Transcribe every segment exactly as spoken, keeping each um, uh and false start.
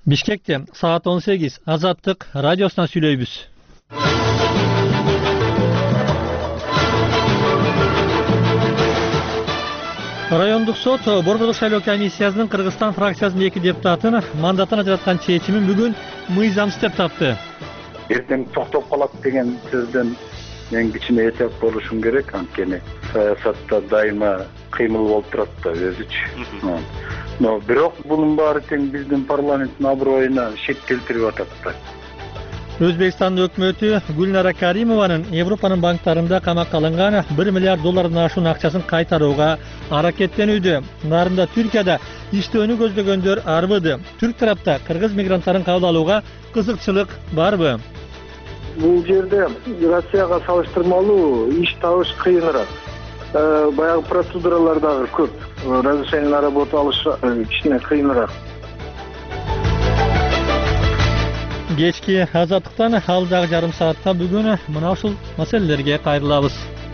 Бишкекте саат он сегиз Азаттык радиосунан сүйлөйбүз. Райондук сот Борбордук шайлоо комиссиясынын Кыргызстан фракциясынын эки депутатын мандатын ажыраткан чечимин бүгүн мыйзамсыз деп тапты. Эртең токтоп калат деген сөздөн мен кичине этеп болушум керек, анткени саясатта дайыма кыймыл болуп турат да өзүчү. Но бирок бунун баары тең биздин парламенттин аброюна шек келтирип атат да. Өзбекстандын өкмөтү Гүлнара Каримованын Европанын банктарында камакка алынган бир миллиард доллардан ашуун акчасын кайтарууга аракеттенүүдө. Нарында Түркияда иштөөнү көздөгөндөр арбыды. Түрк тарапта кыргыз мигранттарын кабыл алууга кызыкчылык барбы? Бул жерде Россияга салыштырмалуу иш табыш кыйыныраак. Баягы процедуралар дагы көп. Разрешение на работу алыш кичине кыйыныраак. Кечки Азаттыктан алдагы жарым саатта бүгүн мына ушул маселелерге кайрылабыз.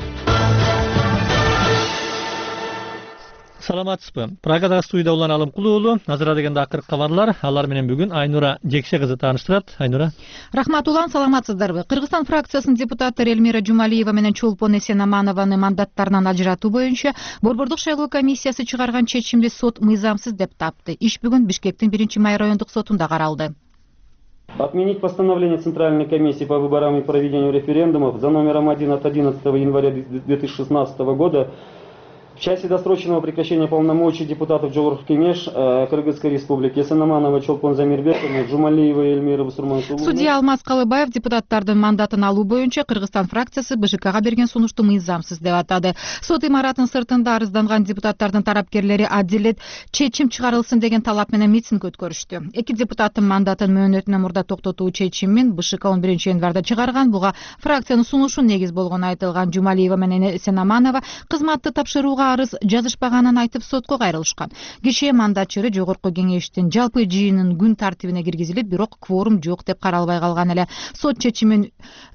Саламатсызбы? Прагада студияда улан Алымкулуу уулу. Азыр дегенде акыркы кабарлар. Алар менен бүгүн Айнура Жекше кызы тааныштырат. Айнура. Рахмат улан, саламатсыздарбы? Кыргызстан фракциясынын депутаттары Элмира Жумалиева менен Чолпон Эсенаманованы мандаттарынан ажыратуу боюнча Борбордук шайлоо комиссиясы чыгарган чечимди сот мыйзамсыз деп тапты. Иш бүгүн Бишкектин биринчи май райондук сотунда каралды. Отменить постановление Центральной комиссии по выборам и проведению референдумов за номером один от одиннадцатого января две тысячи шестнадцатого года в части досрочного прекращения полномочий депутатов Жогорку Кеңеш Кыргызской Республики Эсенаманова Чолпон Замирбековна, Жумалиева Эльмира Басурмансулу. Судья Алмаз Калыбаев депутаттардын мандатын алуу боюнча Кыргызстан фракциясы БЖКга берген сунушту мыйзамсыз деп атады. Сот имаратынын сыртында арызданган депутаттардын тарапкерлери адилет чечим чыгарылсын деген талап менен митинг өткөрүштү. Эки депутаттын мандатын мөөнөтүнөн мурда токтотуу чечимин БШК он биринчи январда чыгарган. Буга фракциянын сунушу негиз болгону айтылган. Жумалиева менен Эсенаманова кызматты тапшырууга арыз жазышпаганын айтып сотко кайрылышкан. Киши мандатчыры Жогорку Кеңештин жалпы жыйынын күн тартибине киргизилип, бирок кворум жок деп каралбай калган эле. Сот чечимин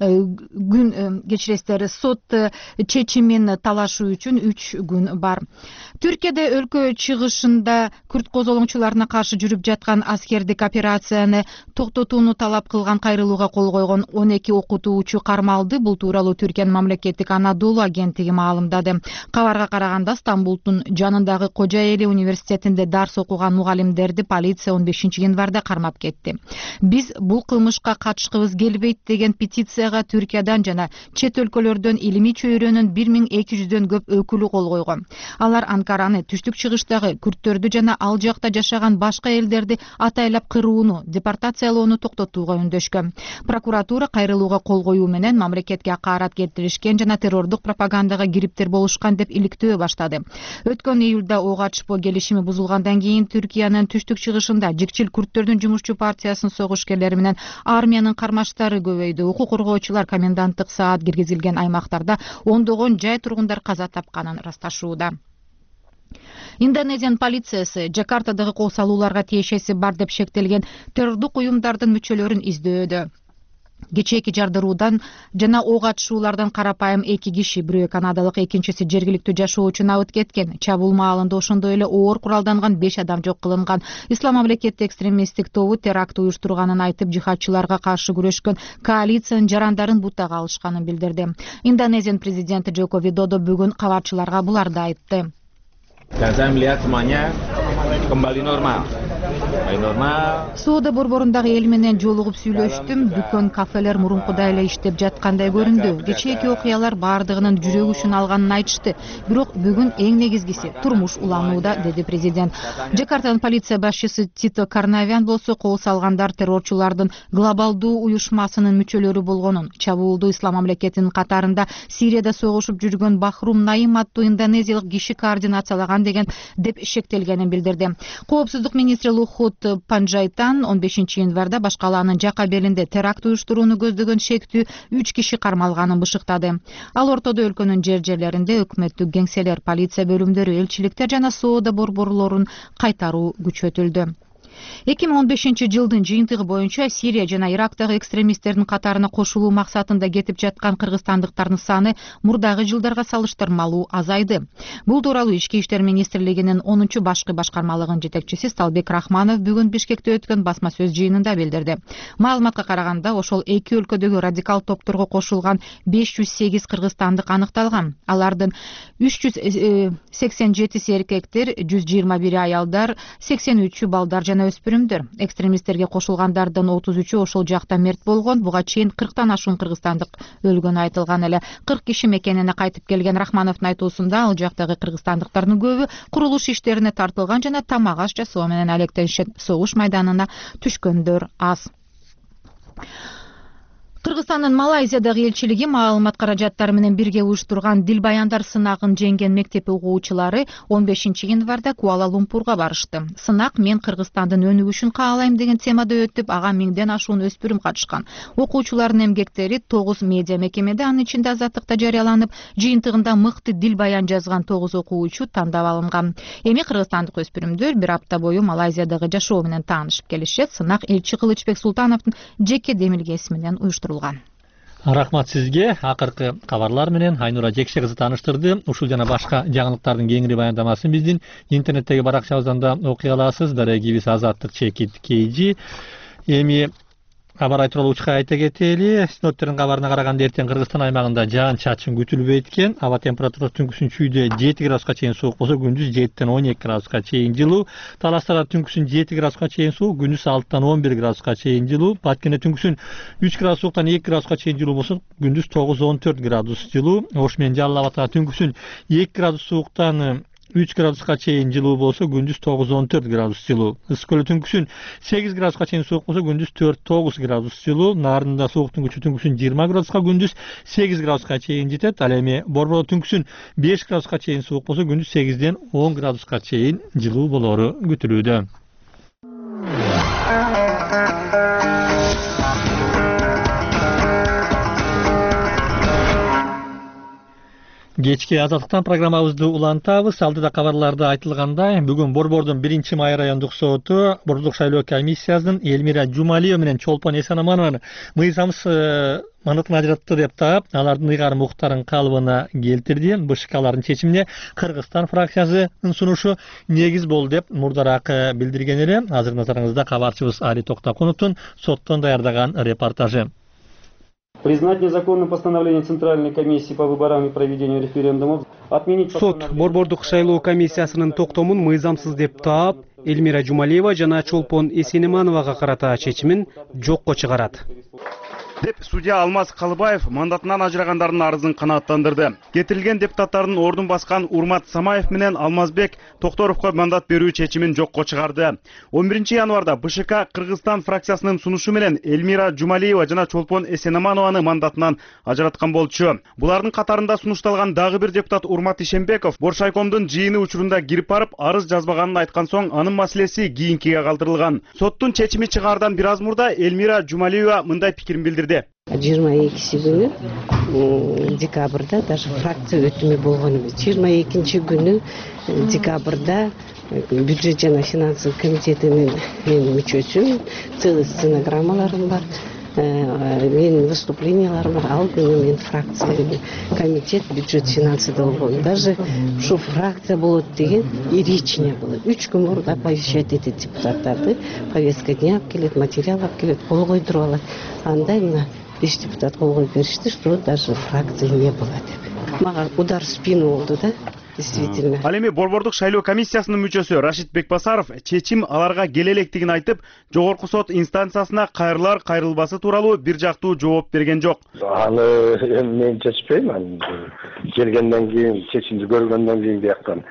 күн кечиресиздер, сот чечимин талашуу үчүн үч күн бар. Түркияда өлкө чыгышында күрд козголоңчуларына каршы жүрүп жаткан аскердик операцияны токтотууну талап кылган кайрылууга кол койгон он эки окутуучу кармалды. Бул тууралуу Түркиянын мамлекеттик Анадолу агенттиги маалымдады. Кабарга караганда Стамбулдун жанындагы Кожа Эли университетинде дарс окуган мугалимдерди полиция он бешинчи январда кармап кетти. Биз бул кылмышка катышкыбыз келбейт деген петицияга Түркиядан жана чет өлкөлөрдөн илимий чөйрөнүн бир миң эки жүздөн көп өкүлү кол койгон. Алар Анкараны, түштүк чыгыштагы күрттөрдү жана ал жакта жашаган башка элдерди атайлап кырууну, депортациялоону токтотууга үндөшкөн. Прокуратура кайрылууга кол коюу менен мамлекетке акаарат келтиришкен жана террордук пропагандага кириптер болушкан деп иликтөө баштады. Өткөн июлда ок ачпо келишими бузулгандан кийин Түркиянын түштүк чыгышында жикчил күрттөрдүн жумушчу партиясынын согушкерлери менен армиянын кармаштары көбөйдү. Укук коргоочулар коменданттык саат киргизилген аймактарда ондогон жай тургундар каза тапканын ырасташууда. Индонезиянын полициясы Жакартадагы кол салууларга тиешеси бар деп шектелген террордук уюмдардын мүчөлөрүн издөөдө. Кечээки жардыруудан жана ок атышуулардан карапайым эки киши, бирөө канадалык, экинчиси жергиликтүү жашоочу абыт кеткен. Чабуул маалында ошондой эле оор куралданган беш адам жок кылынган. Ислам мамлекети экстремисттик тобу теракт уюштурганын айтып, жихадчыларга каршы күрөшкөн коалициянын жарандарын бутага алышканын билдирди. Индонезиянын президенти Джоко Видодо бүгүн кабарчыларга буларды айтты. Dan saya melihat semuanya kembali normal. Соода борборундагы эл менен жолугуп сүйлөштүм. Дүкөн, кафелер мурункудай эле иштеп жаткандай көрүндү. Кечээки окуялар баардыгынын жүрөгү үчүн алганын айтышты. Бирок бүгүн эң негизгиси турмуш уланууда, деди президент. Жакартанын полиция башчысы Тито Карнавян болсо кол салгандар террорчулардын глобалдуу уюшмасынын мүчөлөрү болгонун, чабуулду ислам мамлекетинин катарында Сирияда согушуп жүргөн Бахрум Наим аттуу индонезиялык киши координациялаган деген деп шектелгенин билдирди. Коопсуздук министри Лухут Панджайтан он бешинчи январда башкалаанын жака белинде теракт уюштурууну көздөгөн шектүү үч киши кармалганын бышыктады. Ал ортодо өлкөнүн жер жерлеринде өкмөттүк кеңселер, полиция бөлүмдөрү, элчиликтер жана соода борборлорун кайтаруу күчөтүлдү. эки миң он бешинчи жылдын жыйынтыгы боюнча Сирия жана Ирактагы экстремисттердин катарына кошулуу максатында кетип жаткан кыргызстандыктардын саны мурдагы жылдарга салыштырмалуу азайды. Бул тууралуу Ички иштер министрлигинин онунчу башкы башкармалыгынын жетекчиси Сталбек Рахманов бүгүн Бишкекте өткөн басма сөз жыйынында билдирди. Маалыматка караганда, ошол эки өлкөдөгү радикал топторго кошулган беш жүз сегиз кыргызстандык аныкталган. Алардын үч жүз сексен жетиси эркектер, жүз жыйырма бири аялдар, сексен үчү балдар жана өспүрүмдөр. Экстремисттерге кошулгандардын отуз үчү ошол жакта мерт болгон. Буга чейин кырктан ашуун кыргызстандык өлгөнү айтылган эле. кырк киши мекенине кайтып келген Рахмановдун айтуусунда, ал жактагы кыргызстандыктардын көбү курулуш иштерине тартылган жана тамак аш жасоо менен алектенишет. Согуш майданына түшкөндөр аз. Кыргызстандын Малайзиядагы элчилиги маалымат каражаттары менен бирге уюштурган дил баяндар сынагын жеңген мектеп окуучулары он бешинчи январда Куала-Лумпурга барышты. Сынак "Мен Кыргызстандын өнүгүшүн каалайм" деген темада өтүп, ага миңден ашуун өспүрүм катышкан. Окуучулардын эмгектери тогуз медиа мекемеде, анын ичинде Азаттыкта жарыяланып, жыйынтыгында мыкты дил баян жазган тогуз окуучу тандап алынган. Эми кыргызстандык өспүрүмдөр бир апта бою Малайзиядагы жашоо менен таанышып келишет. Сынак элчи Кылычбек Султановдун жеке демилгеси менен уюштурулган. Рахмат сизге. Акыркы кабарлар менен Айнура Жекше кызы тааныштырды. Ушул жана башка жаңылыктардын кеңири баяндамасын биздин интернеттеги баракчабыздан да окуй аласыз. Дарегибиз Азаттык чекит кейжи. Эми кабар айтуулуу учка айта кетели. Синоптиктердин кабарына караганда эртең Кыргызстан аймагында жаан чачын күтүлбөйт экен. Аба температурасы түнкүсүн чүйдө жети градуска чейин суук болсо, күндүз жетиден он эки градуска чейин жылуу. Таластарда түнкүсүн жети градуска чейин суук, күндүз алтыдан он бир градуска чейин жылуу. Баткенде түнкүсүн үч градус сууктан эки градуска чейин жылуу болсо, күндүз тогуз он төрт градус жылуу. Ош менен Жалал Абадта түнкүсүн эки градус сууктан үч градуска чейин жылуу болсо, күндүз тогуз он төрт градус жылуу. Ысык көлдө түнкүсүн сегиз градуска чейин суук болсо, күндүз төрт тогуз градус жылуу. Нарында сууктун күчү түнкүсүн жыйырма градуска, күндүз сегиз градуска чейин жетет. Ал эми Борбордо түнкүсүн беш градуска чейин суук болсо, күндүз сегизден он градуска чейин жылуу болору күтүлүүдө. Кечки Азаттыктан программабызды улантабыз. Алдыда кабарларда айтылгандай, бүгүн Борбордун биринчи май райондук соту Борбордук шайлоо комиссиясынын Элмира Жумалиева менен Чолпон Эсенаманованы мыйзамсыз мандатын ажыратты деп таап, алардын ыйгарым укуктарын калыбына келтирди. БШКлардын чечимине Кыргызстан фракциясынын сунушу негиз болду деп мурдараак билдирген эле. Азыр назарыңызда кабарчыбыз Али Токтокуновдун соттон даярдаган репортажы. Признать незаконным постановление Центральной комиссии по выборам и проведению референдумов, отменить Сот Борбордук шайлоо комиссиясынын токтомун мыйзамсыз деп таап, Элмира Жумалиева жана Чолпон Эсенемановага карата чечимин жокко чыгарат деп судья Алмаз Калыбаев мандатынан ажырагандардын арызын канааттандырды. Кетирилген депутаттардын ордун баскан Урмат Самаев менен Алмазбек Токторовго мандат берүү чечимин жокко чыгарды. он биринчи январда БШК Кыргызстан фракциясынын сунушу менен Элмира Жумалиева жана Чолпон Эсенеманованы мандатынан ажыраткан болчу. Булардын катарында сунушталган дагы бир депутат Урмат Ишембеков Боршайкомдун жыйыны учурунда кирип барып арыз жазбаганын айткан соң анын маселеси кийинкиге калтырылган. Соттун чечими чыгаардан бир аз мурда Элмира Жумалиева мындай пикирин билдирди. жыйырма экиси күнү декабрда даже фракция өтүмү болгон эмес. жыйырма экинчи күнү декабрда бюджет жана финансы комитетинин мен мүчөсүмүн, целый стенограммаларым бар, менин выступленияларым бар. Ал күнү мен фракция комитет бюджет финансыда болгон. Даже ушу фракция болот деген и речи не было. Үч күн мурда оповещать этет депутаттарды, повестка дня алып келет, материал алып келет, кол койдуруп алат. Андай мына беш депутат кол коюп беришти, что даже фракции не было деп. Мага удар в спину болду да. Действительно. Ал эми Борбордук шайлоо комиссиясынын мүчөсү Рашид Бекбасаров чечим аларга келе электигин айтып, жогорку сот инстанциясына кайрылар кайрылбасы тууралуу бир жактуу жооп берген жок. Аны мен чечпейм. Келгенден кийин, чечимди көргөндөн кийин бияктан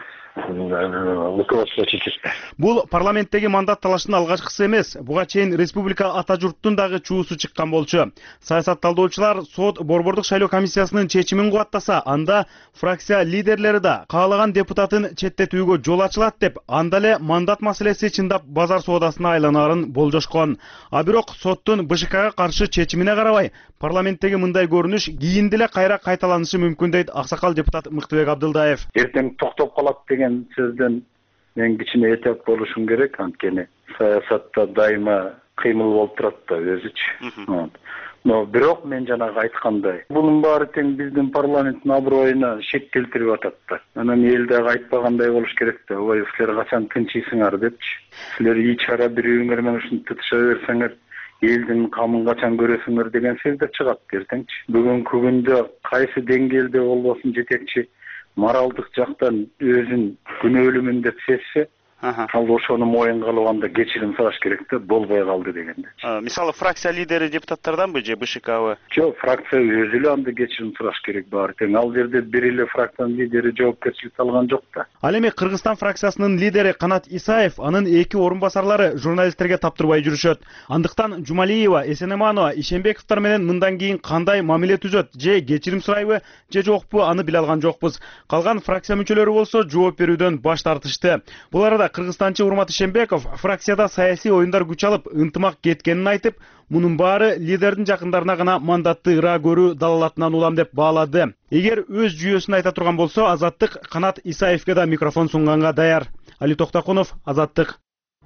Бул парламенттеги мандат талаштын алгачкысы эмес. Буга чейин республика ата журттун дагы чуусу чыккан болчу. Саясат талдоочулар сот Борбордук шайлоо комиссиясынын чечимин кубаттаса, анда фракция лидерлери да каалаган депутатын четтетүүгө жол ачылат деп, анда эле мандат маселеси чындап базар соодасына айланарын болжошкон. А бирок соттун БШКга каршы чечимине карабай, парламенттеги мындай көрүнүш кийин деле кайра кайталанышы мүмкүн дейт аксакал депутат Мыктыбек Абдылдаев. Эртең токтоп калат деген сөздөн мен кичине этеп болушум керек, анткени саясатта дайыма кыймыл болуп турат да өзүчү. Но бирок мен жанагы айткандай, бунун баары тең биздин парламенттин аброюна шек келтирип атат да. Анан эл дагы айтпагандай болуш керек да. Ой, силер качан тынчыйсыңар депчи. Силер ичара бирөөңөр менен ушинтип тытыша берсеңер, элдин камын качан көрөсүңөр деген сөздөр чыгат эртеңчи. Бүгүнкү күндө кайсы деңгээлде болбосун жетекчи моралдык жактан өзүн күнөөлүүмүн деп сезсе, ал ошону моюнга алып анда кечирим сураш керек да, болбой калды дегенде. Мисалы фракция лидери депутаттарданбы же БШКбы? Жок, фракция өзү эле анда кечирим сураш керек баары тең. Ал жерде бир эле фракциянын лидери жоопкерчиликти алган жок да. Ал эми Кыргызстан фракциясынын лидери Канат Исаев анын эки орун басарлары журналисттерге таптырбай жүрүшөт. Андыктан Жумалиева, Эсенеманова, Ишенбековдор менен мындан кийин кандай мамиле түзөт, же кечирим сурайбы, же жокпу, аны биле алган жокпуз. Калган фракция мүчөлөрү болсо жооп берүүдөн баш тартышты. Бул арада Кыргызстанчы Урмат Ишенбеков фракцияда саясий оюндар күч алып, ынтымак кеткенин айтып, мунун баары лидердин жакындарына гана мандатты ыраа көрүү далалатынан улам деп баалады. Эгер өз жүйөсүн айта турган болсо, Азаттык Канат Исаевке да микрофон сунганга даяр. Али Токтакунов, Азаттык.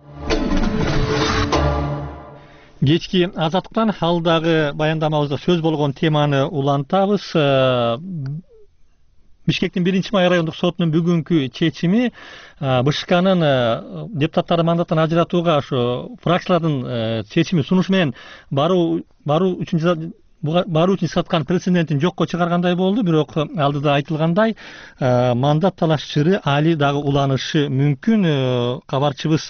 Кечки Азаттыктан алдагы баяндамабызда сөз болгон теманы улантабыз. Бишкектин биринчи май райондук сотунун бүгүнкү чечими БШКнын депутаттарды мандаттан ажыратууга ошо фракциялардын чечими сунушу менен баруу баруу үчүн баруу үчүн саткан прецедентин жокко чыгаргандай болду. Бирок алдыда айтылгандай, мандат талаш чыры али дагы уланышы мүмкүн. Кабарчыбыз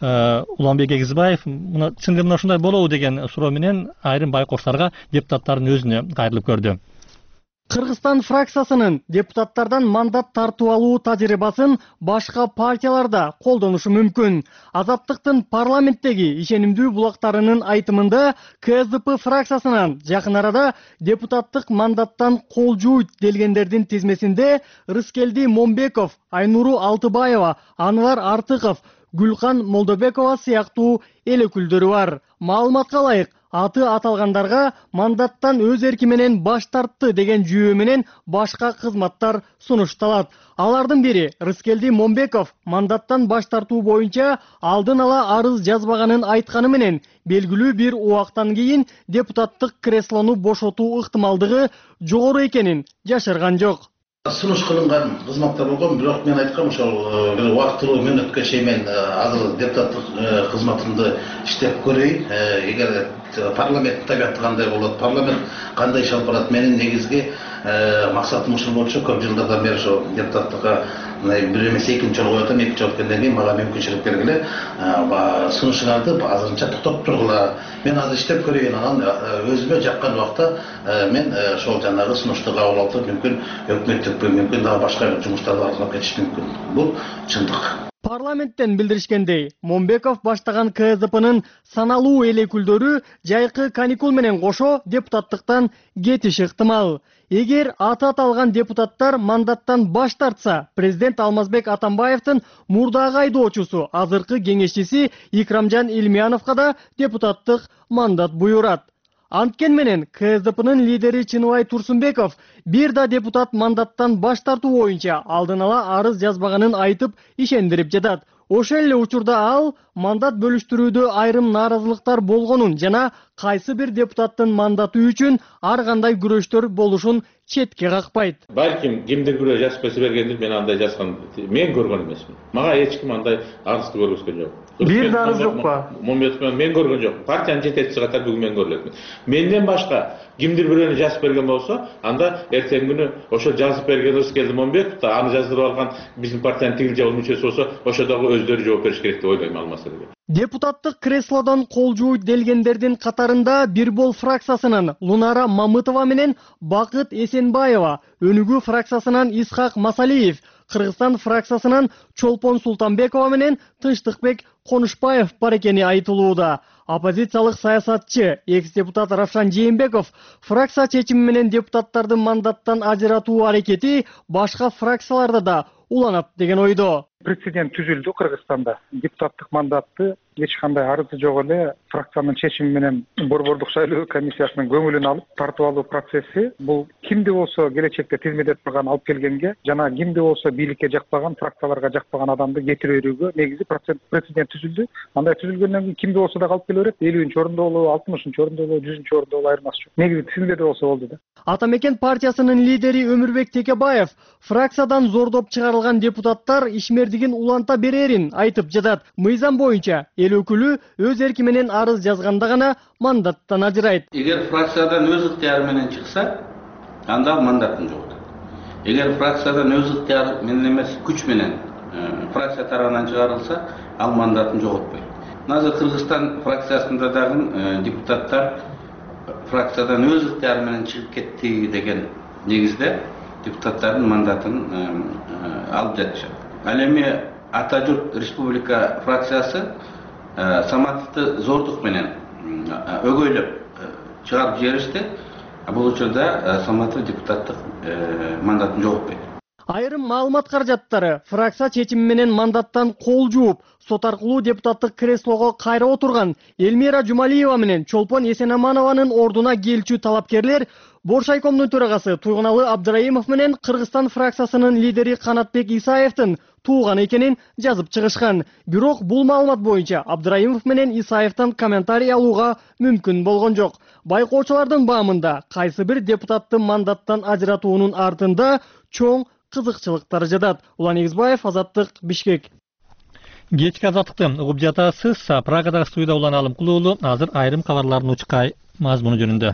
Уланбек Эгизбаев мына чындыгы мына ушундай болобу деген суроо менен айрым байкоштарга депутаттардын өзүнө кайрылып көрдү. Кыргызстан фракциясынын депутаттардан мандат тартуу алуу тажрыйбасын башка партияларда колдонушу мүмкүн. Азаттыктын парламенттеги ишенимдүү булактарынын айтымында КСДП фракциясынан жакын арада депутаттык мандаттан кол жууйт делгендердин тизмесинде Рыскелди Момбеков, Айнуру Алтыбаева, Анвар Артыков, Гүлкан Молдобекова сыяктуу эл өкүлдөрү бар. Маалыматка ылайык, аты аталгандарга мандаттан өз эрки менен баш тартты деген жүйө менен башка кызматтар сунушталат. Алардын бири Рыскелди Момбеков мандаттан баш тартуу боюнча алдын ала арыз жазбаганын айтканы менен белгилүү бир убактан кийин депутаттык креслону бошотуу ыктымалдыгы жогору экенин жашырган жок. Сунуш кылынган кызматтар болгон, бирок мен айткам, ошол бир убактылуу мөөнөткө чейин мен азыр депутаттык кызматымды иштеп көрөйүн. Эгер парламент табияты кандай болот, парламент кандай иш алып барат, менин негизги максатым ушул болчу. Көп жылдардан бери ошо депутаттыкка бир эмес экинчи жолу коюп атам, экинчи жолу өткөндөн кийин мага мүмкүнчүлүк бергиле, сунушуңарды азырынча токтоп тургула. Мен азыр иштеп көрөйүн, анан өзүмө жаккан убакта мен ошол жанагы сунушту кабыл алып мүмкүн өкмөттүк мүмкүн дагы башка жумуштарды аркылап кетиш мүмкүн. Бул чындык. Парламенттен билдиришкендей, Момбеков баштаган КСДПнын саналуу эл өкүлдөрү жайкы каникул менен кошо депутаттыктан кетиши ыктымал. Эгер аты аталган депутаттар мандаттан баш тартса, президент Алмазбек Атамбаевдин мурдагы айдоочусу, азыркы кеңешчиси Икрамжан Илмияновго да депутаттык мандат буйрат. Анткен менен КСДПнын лидери Чыныбай Турсунбеков бир да депутат мандаттан баш тартуу боюнча алдын ала арыз жазбаганын айтып ишендирип жатат. Ошол эле учурда ал мандат бөлүштүрүүдө айрым нааразылыктар болгонун жана кайсы бир депутаттын мандаты үчүн ар кандай күрөштөр болушун четке какпайт. Балким кимдир бирөө жазып койсо бергендир, мен андай жазган мен көргөн эмесмин. Мага эч ким андай арызды көргөзгөн жок. Бир да арыз жокпу? Момбетов мен көргөн жок. Партиянын жетекчиси катары бүгүн мен көрүлөт. Менден башка кимдир бирөөнү жазып берген болсо, анда эртең күнү ошо жазып берген Рыскелди Момбеков да аны жаздырып алган биздин партиянын тигил жабыл мүчөсү болсо, ошо дагы өздөрү жооп бериш керек деп ойлойм ал маселеге. Депутаттык креслодон кол жууйт делгендердин катарында Бирбол фракциясынын Лунара Мамытова менен Бакыт Эсенбаева, Өнүгүү фракциясынан Исхак Масалиев, Кыргызстан фракциясынан Чолпон Султанбекова менен Тынчтыкбек Конушбаев бар экени айтылууда. Оппозициялык саясатчы экс-депутат Равшан Жээнбеков фракция чечими менен депутаттарды мандаттан ажыратуу аракети башка фракцияларда да уланат деген ойдо. Прецедент түзүлдү Кыргызстанда. Депутаттык мандатты эч кандай арызы жок эле фракциянын чечими менен Борбордук шайлоо комиссиясынын көңүлүн алып тартып алуу процесси бул кимди болсо келечекте тизмеде турган алып келгенге жана кимди болсо бийликке жакпаган, фракцияларга жакпаган адамды кетире берүүгө негизи прецедент түзүлдү. Андай түзүлгөндөн кийин кимди болсо да калып келе берет. элүүнчү орунда болобу, алтымышынчы орунда болобу, жүзүнчү орунда болобу айырмасы жок. Негизи тизмеде болсо болду да. Ата мекен партиясынын лидери Өмүрбек Текебаев фракциядан зордоп чыгарылган депутаттар ишмердигин уланта берерин айтып жатат. Мыйзам боюнча эл өкүлү өз эрки менен арыз жазганда гана мандаттан ажырайт. Эгер фракциядан өз ыктыяры менен чыкса, анда мандатын жоготот. Эгер фракциядан өз ыктыяры менен эмес, күч менен фракция тарабынан чыгарылса, ал мандатын жоготпойт. Азыр Кыргызстан фракциясында дагы депутаттар фракциядан өз ыктыяры менен чыгып кетти деген негизде депутаттардын мандатын алып жатышат. Ал эми Ата журт республика фракциясы Саматовду зордук менен өгөйлөп чыгарып жиберишти. Бул учурда Саматов депутаттык мандатын жоготпойт. Айрым маалымат каражаттары фракция чечими менен мандаттан кол жууп, сот аркылуу депутаттык креслого кайра отурган Элмира Жумалиева менен Чолпон Эсенаманованын ордуна келчү талапкерлер Боршайкомдун төрагасы Туйгуналы Абдыраимов менен Кыргызстан фракциясынын лидери Канатбек Исаевдин тууган экенин жазып чыгышкан. Бирок бул маалымат боюнча Абдыраимов менен Исаевдин комментарий алууга мүмкүн болгон жок. Байкоочулардын баамында кайсы бир депутатты мандаттан ажыратуунун артында чоң кызыкчылыктар жатат. Улан Эгизбаев, Азаттык, Бишкек. Кечки азаттыкты угуп жатасыз. Прагадагы студияда Улан Алымкулуу. Азыр айрым кабарлардын учкай мазмуну жөнүндө.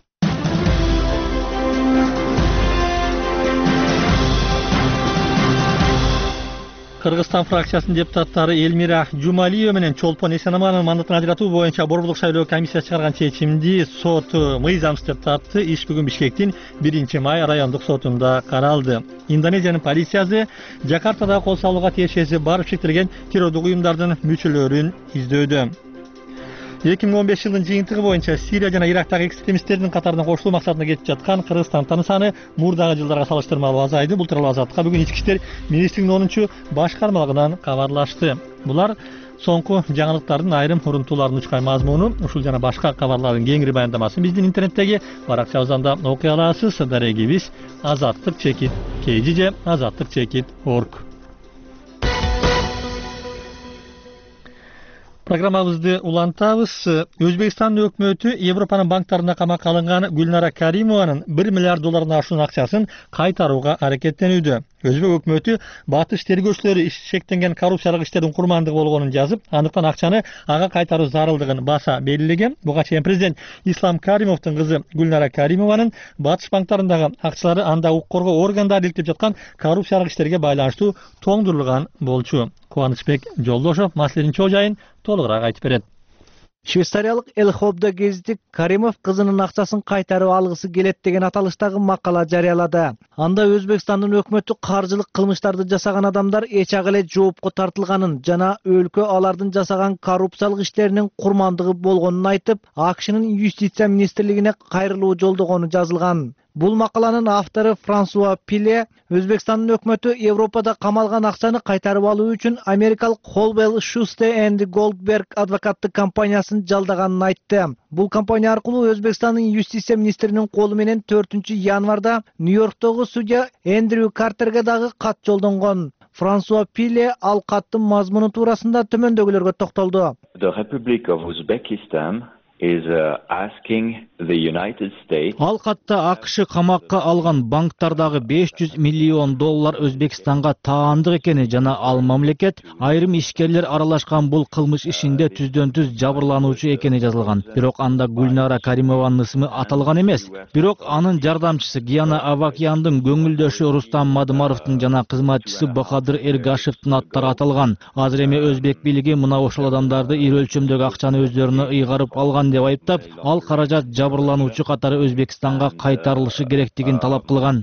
Кыргызстан фракциясынын депутаттары Элмира Жумалиева менен Чолпон Эсенамановдун мандатын ажыратуу боюнча Борбордук шайлоо комиссиясы чыгарган чечимди сот мыйзамсыз деп тапты. Иш бүгүн Бишкектин биринчи май райондук сотунда каралды. Индонезиянын полициясы Жакартада кол салууга тиешеси бар шектелген террордук уюмдардын мүчөлөрүн издөдө. эки миң он беш жылдын жыйынтыгы боюнча Сирия жана Ирактагы экстремисттердин катарына кошулуу максатында кетип жаткан Кыргызстандын саны мурдагы жылдарга салыштырмалуу азайды. Бул тууралуу Азаттыкка бүгүн Ички иштер министрлигинин онунчу башкармалыгынан кабарлашты. Булар соңку жаңылыктардын айрым урунтууларынын учкай мазмуну. Ушул жана башка кабарлардын кеңири баяндамасын биздин интернеттеги баракчабыздан да окуй аласыз. Дарегибиз азаттык чекит kg же азаттык чекит org. Программабызды улантабыз. Өзбекстандын өкмөтү Европанын банктарында камакка алынган Гүлнара Каримованын бир миллиард доллардан ашуун акчасын кайтарууга аракеттенүүдө. Өзбек өкмөтү батыш тергөөчүлөрү шектенген коррупциялык иштердин курмандыгы болгонун жазып, андыктан акчаны ага кайтаруу зарылдыгын баса белгилеген. Буга чейин президент Ислам Каримовдун кызы Гүлнара Каримованын батыш банктарындагы акчалары анда укук коргоо органдары иликтеп жаткан коррупциялык иштерге байланыштуу тоңдурулган болчу. Кубанычбек Жолдошов маселенин чоо жайын толугураак айтып берет. Швейцариялык Эл Хобда гезити Каримов кызынын акчасын кайтарып алгысы келет деген аталыштагы макала жарыялады. Анда Өзбекстандын өкмөтү каржылык кылмыштарды жасаган адамдар эч ак эле жоопко тартылганын жана өлкө алардын жасаган коррупциялык иштеринин курмандыгы болгонун айтып, АКШнын юстиция министрлигине кайрылуу жолдогону жазылган. Бул макаланын автору Франсуа Пиле Өзбекстандын өкмөтү Европада камалган акчаны кайтарып алуу үчүн америкалык Холбел Шусте энд Голдберг адвокаттык компаниясын жалдаганын айтты. Бул компания аркылуу Өзбекстандын юстиция министринин колу менен төртүнчү январда Нью-Йорктогу судья Эндрю Картерге дагы кат жолдонгон. Франсуа Пиле ал каттын мазмуну туурасында төмөндөгүлөргө токтолду. The Republic of Uzbekistan is uh, asking the United States. Ал катта АКШ камакка алган банктардагы беш жүз миллион доллар Өзбекстанга таандык экени жана ал мамлекет айрым ишкерлер аралашкан бул кылмыш ишинде түздөн түз жабырлануучу экени жазылган. Бирок анда Гүлнара Каримованын ысымы аталган эмес. Бирок анын жардамчысы Гияна Авакяндын көңүлдөшү Рустам Мадымаровдун жана кызматчысы Бахадыр Эргашевдин аттары аталган. Азыр эми өзбек бийлиги мына ошол адамдарды ир өлчөмдөгү акчаны өздөрүнө ыйгарып алган алган деп айыптап, ал каражат жабырлануучу катары Өзбекстанга кайтарылышы керектигин талап кылган.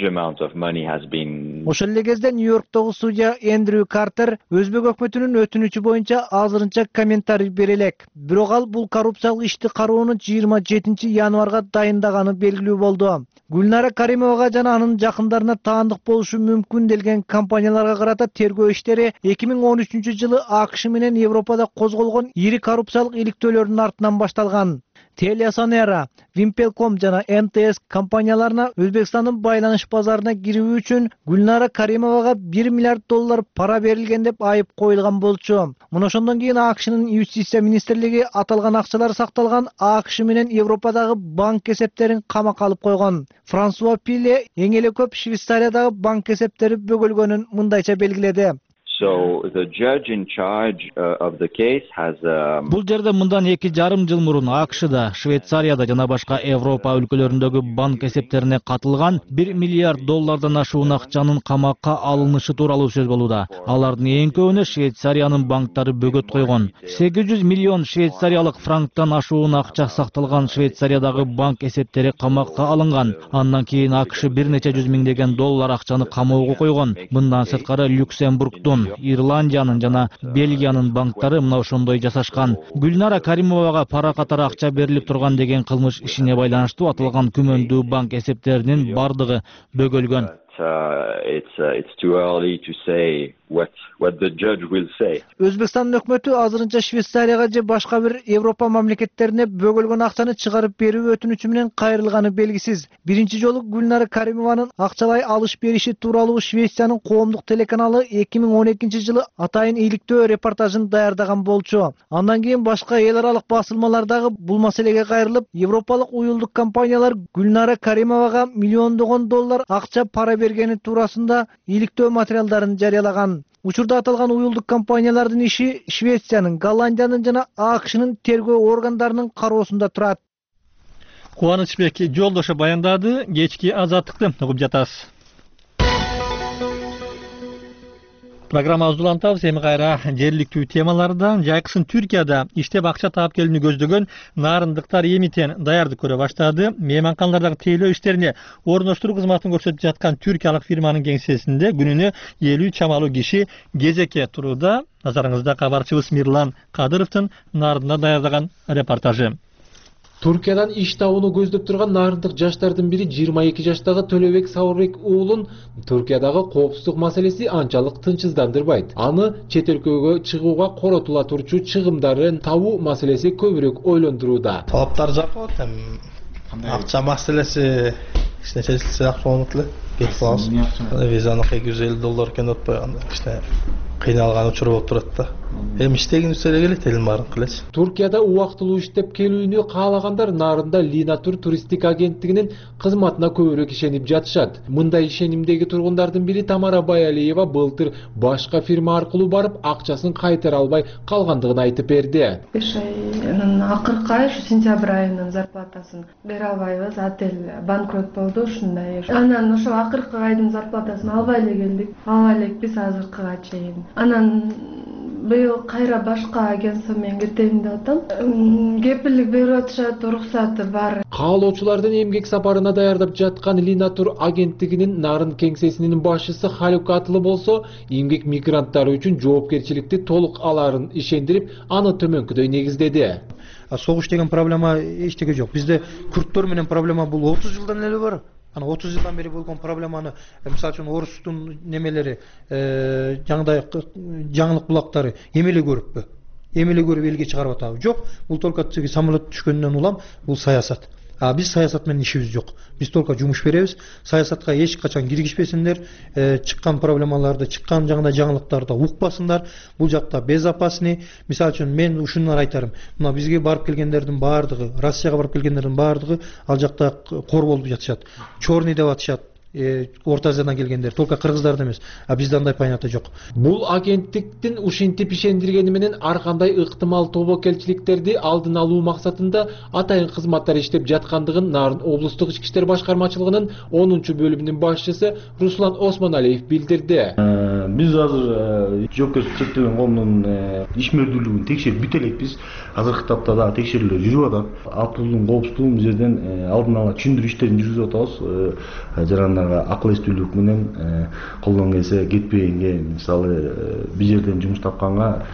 Ошол эле кезде Нью-Йорктогу судья Эндрю Картер өзбек өкмөтүнүн өтүнүчү боюнча азырынча комментарий бере элек. Бирок ал бул коррупциялык ишти кароону жыйырма жетинчи январга дайындаганы белгилүү болду. Гүлнара Каримовага жана анын жакындарына таандык болушу мүмкүн делген компанияларга карата тергөө иштери эки миң он үчүнчү жылы АКШ менен Европада козголгон ири коррупциялык иликтөөлөрдүн артынан башталган. Телеасонера, Вимпелком жана эм тэ эс компанияларына Өзбекстандын байланыш базарына кирүү үчүн Гүлнара Каримовага бир миллиард доллар пара берилген деп айып коюлган болчу. Мына ошондон кийин АКШнын юстиция министрлиги аталган акчалар сакталган АКШ менен Европадагы банк эсептерин камакка алып койгон. Франсуа Пилле эң эле көп Швейцариядагы банк эсептери бөгөлгөнүн мындайча белгиледи. So the judge in charge uh, of the case has um... Бул жерде мындан эки жарым жыл мурун АКШда, Швейцарияда жана башка Европа өлкөлөрүндөгү банк эсептерине катылган бир миллиард доллардан ашуун акчанын камакка алынышы тууралуу сөз болууда. Алардын эң көбүнө Швейцариянын банктары бөгөт койгон. сегиз жүз миллион швейцариялык франктан ашуун акча сакталган Швейцариядагы банк эсептери камакка алынган. Андан кийин АКШ бир нече жүз миңдеген доллар акчаны камоого койгон. Мындан сырткары Люксембургдун, Ирландиянын жана Бельгиянын банктары мына ошондой жасашкан. Гүлнара Каримовага пара катары акча берилип турган деген кылмыш ишине байланыштуу аталган күмөндүү банк эсептеринин бардыгы бөгөлгөн. It's uh, it's too early to say what what the judge will say. Өзбекстандын өкмөтү азырынча Швейцарияга же башка бир Европа мамлекеттерине бөгөлгөн акчаны чыгарып берүү өтүнүчү менен кайрылганы белгисиз. Биринчи жолу Гүлнара Каримованын акчалай алыш бериши тууралуу Швециянын коомдук телеканалы эки миң он экинчи жылы атайын иликтөө репортажын даярдаган болчу. Андан кийин башка эл аралык басылмалардагы бул маселеге кайрылып, европалык уюлдук компаниялар Гүлнара Каримовага миллиондогон доллар акча пара бергени туурасында иликтөө материалдарын жарыялаган. Учурда аталган уюлдук компаниялардын иши Швециянын, Голландиянын жана АКШнын тергөө органдарынын кароосунда турат. Кубанычбек Жолдошу баяндады. Кечки азаттыкты угуп жатасыз. Программабызды улантабыз. Эми кайра жергиликтүү темалардан жайкысын Түркияда иштеп акча таап келүүнү көздөгөн нарындыктар эмитен даярдык көрө баштады. Мейманканалардагы тейлөө иштерине орноштуруу кызматын көрсөтүп жаткан түркиялык фирманын кеңсесинде күнүнө элүү чамалуу киши кезекке турууда. Назарыңызда кабарчыбыз Мирлан Кадыровдун нарында даярдаган репортажы. Түркиядан иш табууну көздөп турган нарындык жаштардын бири жыйырма эки жаштагы Төлөбек Сабырбек уулун Түркиядагы коопсуздук маселеси анчалык тынчсыздандырбайт. Аны чет өлкөгө чыгууга коротула турчу чыгымдарын табуу маселеси көбүрөөк ойлондурууда. Талаптар жакот, акча маселеси кичине чечилсе акча болот эле. Кетип калабыз. Визаны эки жүз элүү доллар экен отпойганда кичине кыйналган учур болуп турат да. Эми иштеген үстөлгө келет, элин баарын кылачы. Туркияда убактылуу иштеп келүүнү каалагандар нарында Линатур туристик агенттигинин кызматына көбүрөөк ишенип жатышат. Мындай ишенимдеги тургундардын бири Тамара Баялиева былтыр башка фирма аркылуу барып акчасын кайтара албай калгандыгын айтып берди. беш айнын акыркы ай, ушу сентябрь айынын зарплатасын бере албайбыз. Отель банкрот болду, ушундай. Анан ошо акыркы айдын зарплатасын албай эле келдик. Албай элекпиз азыркыга чейин. Анан быйыл кайра башка агентство менен кетейин деп атам. Кепилдик берип атышат, уруксаты бар. Каалоочулардын эмгек сапарына даярдап жаткан Линатур агенттигинин нарын кеңсесинин башчысы Халук Атлы болсо, эмгек мигранттары үчүн жоопкерчиликти толук аларын ишендирип, аны төмөнкүдөй негиздеди. Согуш деген проблема эчтеке жок. Бизде күрттөр менен проблема бул отуз жылдан эле бар. Ана отуз жылдан бери болгон проблеманы, мисалы үчүн орустун немелери, жаңыдай жаңылык булактары эмеле көрүппү? Эмеле көрүп элге чыгарып атабы? Жок, бул только самолет түшкөндөн улам бул саясат. А биз саясат менен ишибиз жок. Биз только жумуш беребиз. Саясатка эч качан киргишпесиндер, чыккан проблемаларды, чыккан жаңыдай жаңылыктарды укпасындар. Бул жакта безопасный. Мисалы үчүн мен ушуну айтарым. Мына бизге барып келгендердин баардыгы, Россияга барып келгендердин баардыгы ал жакта кор болуп жатышат. Чорный деп атышат. Орта Азиядан келгендер, только кыргыздарды эмес. А бизде андай понятие жок. Бул агенттиктин ушинтип ишендиргени менен ар кандай ыктымал тобокелчиликтерди алдын алуу максатында атайын кызматтар иштеп жаткандыгын Нарын облустук ички иштер башкармачылыгынын онунчу бөлүмүнүн башчысы Руслан Осмоналиев билдирди. Биз азыр жоопкерчиликке чектелген коомдун ишмердүүлүгүн текшерип бүтө элекпиз. Азыркы тапта дагы текшерүүлөр жүрүп атат. Ал пулдун коопсуздугун биз жерден алдын ала түшүндүрүү иштерин жүргүзүп атабыз. Жарандарга акыл эстүүлүк менен колдон келсе кетпегенге, мисалы биз жерден жумуш тапканга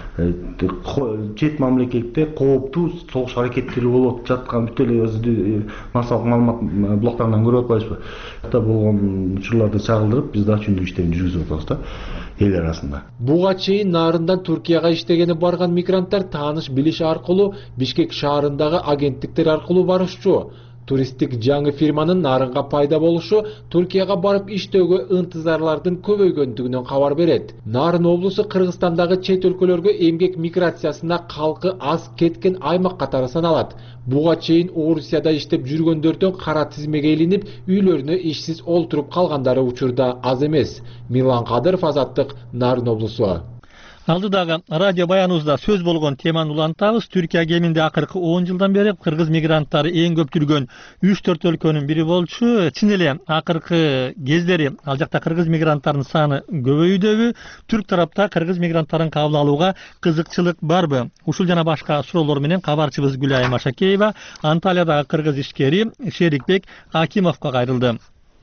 чет мамлекетте кооптуу согуш аракеттери болуп жаткан бүтө эле массалык маалымат блоктарынан көрүп атпайбызбы? Ата болгон учурларды чагылдырып биз дагы түшүндүрүү иштерин жүргүзүп атабыз да эл арасында. Буга чейин Нарындан Түркияга иштегени барган мигранттар тааныш билиш аркылуу Бишкек шаарындагы агенттиктер аркылуу барышчу. Туристтик жаңы фирманын Нарынга пайда болушу Түркияга барып иштөөгө ынтызарлардын көбөйгөндүгүнөн кабар берет. Нарын облусу Кыргызстандагы чет өлкөлөргө эмгек миграциясына калкы аз кеткен аймак катары саналат. Буга чейин Орусияда иштеп жүргөндөрдөн кара тизмеге илинип, үйлөрүнө ишсиз олтуруп калгандары учурда аз эмес. Милан Кадыров, Азаттык, Нарын облусу. Алдыдагы радио баяныбызда сөз болгон теманы улантабыз. Түркия кеминде акыркы он жылдан бери кыргыз мигранттары эң көп жүргөн үч төрт өлкөнүн бири болчу. Чын эле акыркы кездери ал жакта кыргыз мигранттарынын саны көбөйүүдөбү? Түрк тарапта кыргыз мигранттарын кабыл алууга кызыкчылык барбы? Ушул жана башка суроолор менен кабарчыбыз Гүлай Машакеева Анталиядагы кыргыз ишкери Шерикбек Акимовго кайрылды.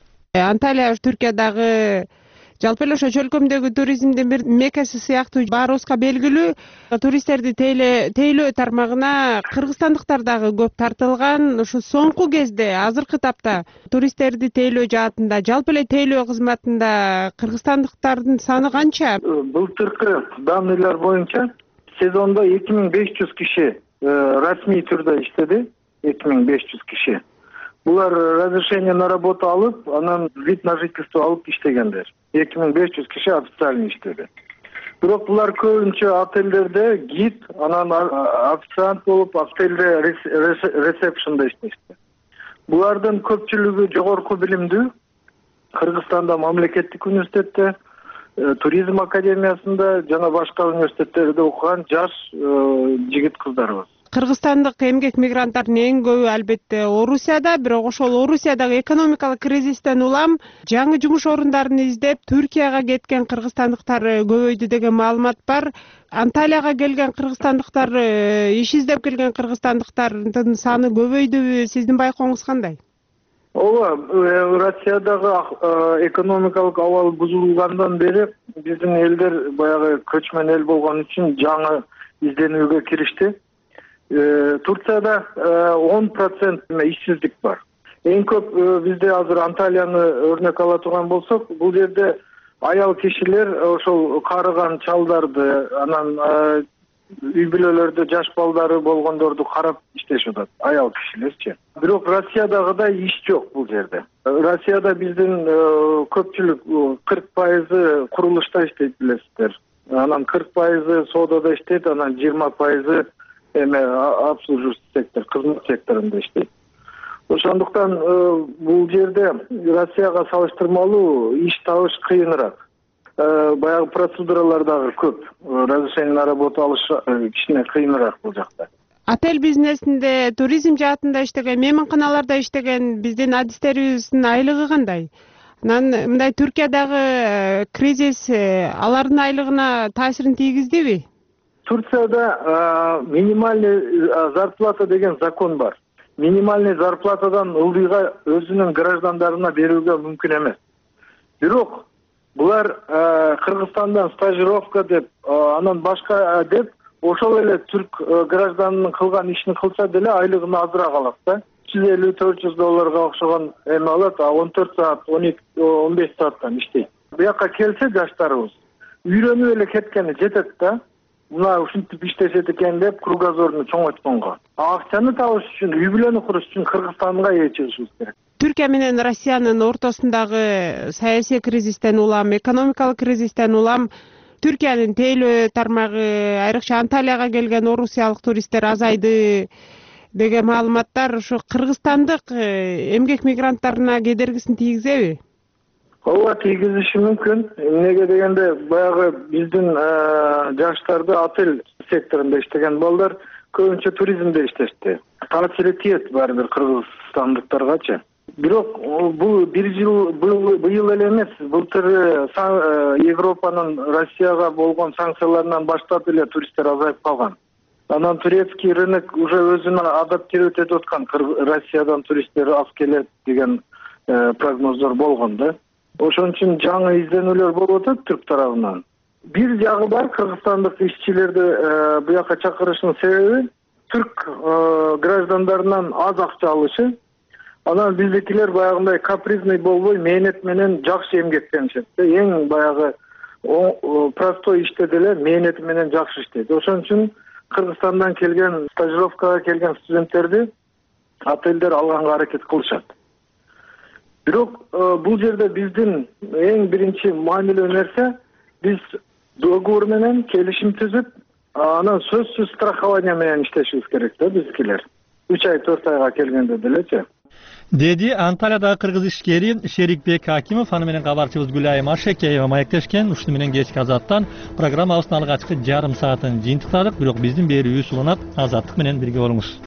Анталия Түркиядагы жалпы эле ошо чөлкөмдөгү туризмдин бир мекеси сыяктуу баарыбызга белгилүү. Туристтерди тейлөө тармагына кыргызстандыктар дагы көп тартылган. Ушу соңку кезде азыркы тапта туристтерди тейлөө жаатында, жалпы эле тейлөө кызматында кыргызстандыктардын саны канча? Былтыркы данныйлар боюнча сезондо эки миң беш жүз киши расмий түрдө иштеди. эки миң беш жүз киши. Булар разрешение на работу алып, анан вид на жительство алып иштегендер. эки миң беш жүз киши официально иштеди. Бирок булар көбүнчө отелдерде гид, анан официант болуп, отелде ресепшнда иштешти. Булардын көпчүлүгү жогорку билимдүү. Кыргызстанда мамлекеттик университетте, туризм академиясында жана башка университеттерде окуган жаш жигит кыздарбыз. Кыргызстандык эмгек мигранттардын эң көбү албетте Орусияда, бирок ошол Орусиядагы экономикалык кризистен улам жаңы жумуш орундарын издеп Түркияга кеткен кыргызстандыктар көбөйдү деген маалымат бар. Анталияга келген кыргызстандыктар, иш издеп келген кыргызстандыктардын саны көбөйдүбү? Сиздин байкооңуз кандай? Ооба, Россиядагы экономикалык абал бузулгандан бери биздин элдер баягы көчмөн эл болгон үчүн жаңы изденүүгө киришти. Турцияда он процент ишсиздик бар. Эң көп бизде азыр Анталияны өрнөк ала турган болсок, бул жерде аял кишилер ошол карыган чалдарды, анан үй бүлөлөрдө жаш балдары болгондорду карап иштешип атат, аял кишилерчи. Бирок Россиядагыдай иш жок бул жерде. Россияда биздин көпчүлүк кырк пайызы курулушта иштейт, билесиздер. Анан кырк пайызы соодада иштейт, анан жыйырма пайызы эме обслуживающий сектор, кызмат секторунда иштейт. Ошондуктан бул жерде Россияга салыштырмалуу иш табыш кыйыныраак. Баягы процедуралар дагы көп. Разрешение на работу алыш кичине кыйыныраак бул жакта. Отель бизнесинде, туризм жаатында иштеген, мейманканаларда иштеген биздин адистерибиздин айлыгы кандай? Анан мындай Түркиядагы кризис алардын айлыгына таасирин тийгиздиби? Турцияда минимальный зарплата деген закон бар. Минимальный зарплатадан ылдыйга өзүнүн граждандарына берүүгө мүмкүн эмес. Бирок булар Кыргызстандан стажировка деп, анан башка деп, ошол эле түрк гражданынын кылган ишин кылса деле айлыгын азыраак алат да. үч жүз элүү төрт жүз долларга окшогон эме алат, а он төрт саат, он эки он беш сааттан иштейт. Буяка келсе жаштарыбыз үйрөнүп эле кеткени жетет да. Мына ушинтип иштешет экен деп кругозорду чоңойтконго. Акчаны табыш үчүн, үй бүлөнү куруш үчүн Кыргызстанга чыгышыбыз керек. Түркия менен Россиянын ортосундагы саясий кризистен улам, экономикалык кризистен улам Түркиянын тейлөө тармагы, айрыкча Анталияга келген орусиялык туристтер азайды деген маалыматтар ушу кыргызстандык эмгек мигранттарына кедергисин тийгизеби? ооба тийгизиши мүмкүн. Эмнеге дегенде баягы биздин жаштарды отель секторунда иштеген балдар көбүнчө туризмде иштешти. Таасири тиет баары бир кыргызстандыктаргачы. Бирок бул бир жыл быйыл эле эмес, былтыр Европанын Россияга болгон санкцияларынан баштап эле туристтер азайып калган. Анан турецкий рынок уже өзүнө адаптировать этип аткан. Россиядан туристтер аз келет деген прогноздор болгон да. Ошон үчүн жаңы изденүүлөр болуп атат түрк тарабынан. Бир жагы бар, кыргызстандык ишчилерди буяка чакырыштын себеби түрк граждандарынан аз акча алышы. Анан биздикилер баягындай капризный болбой, мээнет менен жакшы эмгектенишет. Эң баягы простой иште деле мээнети менен жакшы иштейт. Ошон үчүн Кыргызстандан келген, стажировкага келген студенттерди отелдер алганга аракет кылышат. Бирок бул жерде биздин эң биринчи маанилүү нерсе, биз договор менен келишим түзүп, анан сөзсүз страхование менен иштешибиз керек да биздикилер. үч ай төрт айга келгенде делечи. Деди Анталиядагы кыргыз ишкери Шерикбек Хакимов, аны менен кабарчыбыз Гүлайым Ашекеева маектешкен. Ушуну менен кечки Азаттан программабыздын алгачкы жарым саатын жыйынтыктадык. Бирок биздин берүүбүз уланат. Азаттык менен бирге болуңуз.